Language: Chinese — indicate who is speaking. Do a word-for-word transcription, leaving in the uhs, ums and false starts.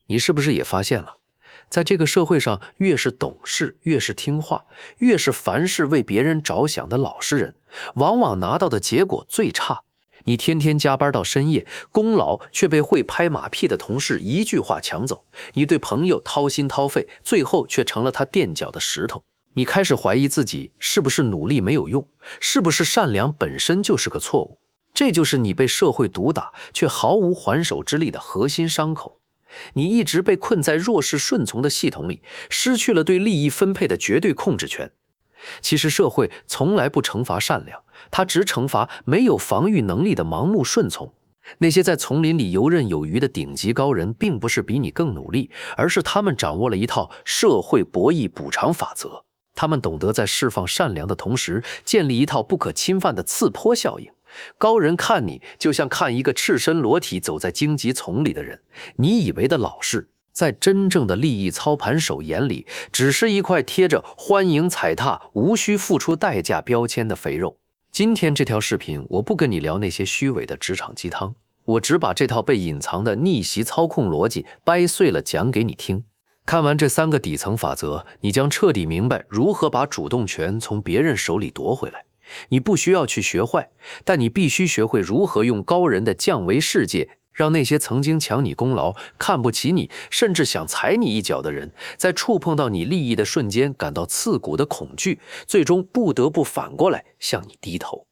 Speaker 1: 你是不是也发现了，在这个社会上，越是懂事，越是听话，越是凡事为别人着想的老实人，往往拿到的结果最差。你天天加班到深夜，功劳却被会拍马屁的同事一句话抢走；你对朋友掏心掏肺，最后却成了他垫脚的石头。你开始怀疑自己是不是努力没有用，是不是善良本身就是个错误。这就是你被社会毒打却毫无还手之力的核心伤口。你一直被困在弱势顺从的系统里，失去了对利益分配的绝对控制权。其实社会从来不惩罚善良，它只惩罚没有防御能力的盲目顺从。那些在丛林里游刃有余的顶级高人，并不是比你更努力，而是他们掌握了一套社会博弈补偿法则。他们懂得在释放善良的同时，建立一套不可侵犯的刺坡效应。高人看你就像看一个赤身裸体走在荆棘丛里的人，你以为的老实，在真正的利益操盘手眼里，只是一块贴着欢迎踩踏无需付出代价标签的肥肉。今天这条视频，我不跟你聊那些虚伪的职场鸡汤，我只把这套被隐藏的逆袭操控逻辑掰碎了讲给你听。看完这三个底层法则，你将彻底明白如何把主动权从别人手里夺回来。你不需要去学坏，但你必须学会如何用高人的降维世界，让那些曾经抢你功劳、看不起你，甚至想踩你一脚的人，在触碰到你利益的瞬间感到刺骨的恐惧，最终不得不反过来向你低头。